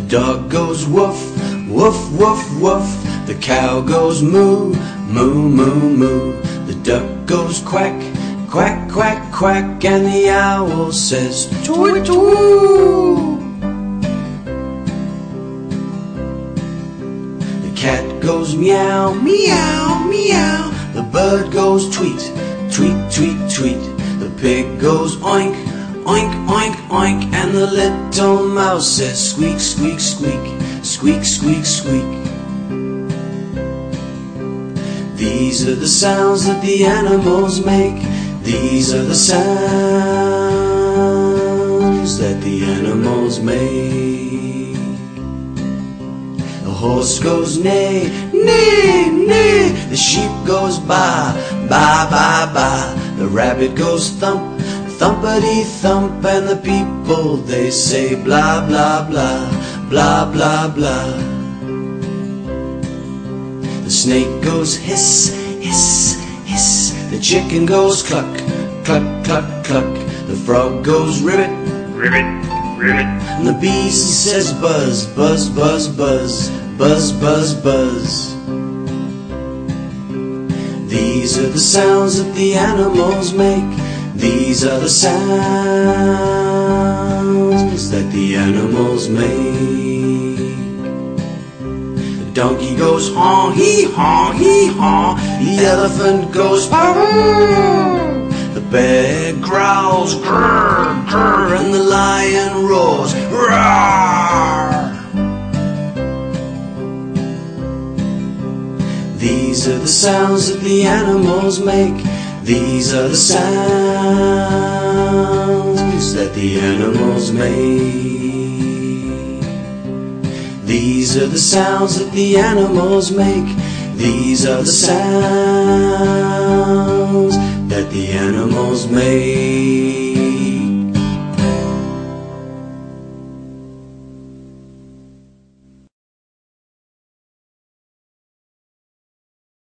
dog goes woof, woof, woof, woof. The cow goes moo, moo, moo, moo. The duck goes quack, quack, quack, quack. And the owl says tweet, tweet. The cat goes meow, meow, meow. The bird goes tweet, tweet, tweet, tweet. The pig goes oink, oink, oink, oink. And the little mouse says squeak, squeak, squeak, squeak, squeak, squeak. These are the sounds that the animals make. These are the sounds that the animals make. The horse goes neigh, neigh, neigh. The sheep goes baa, baa, baa, baa. The rabbit goes thump, thumpity thump. And the people they say blah, blah, blah, blah, blah, blah. The snake goes hiss, hiss, hiss. The chicken goes cluck, cluck, cluck, cluck. The frog goes ribbit, ribbit, ribbit. And the bee says buzz, buzz, buzz, buzz, buzz, buzz, buzz. These are the sounds that the animals make. These are the sounds that the animals make. The donkey goes haw, hee, haw, hee, haw. The elephant goes purr. The bear growls grr, grr. And the lion roars roar. These are the sounds that the animals make. These are the sounds that the animals make. These are the sounds that the animals make. These are the sounds that the animals make.